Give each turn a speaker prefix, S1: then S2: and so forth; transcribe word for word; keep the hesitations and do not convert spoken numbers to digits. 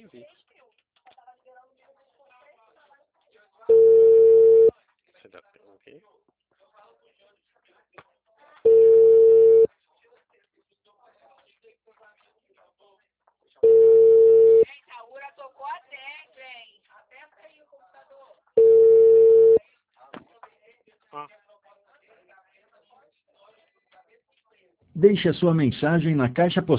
S1: nem vi. Você dá pra ouvir? Ah.
S2: Deixe a sua mensagem na caixa postal.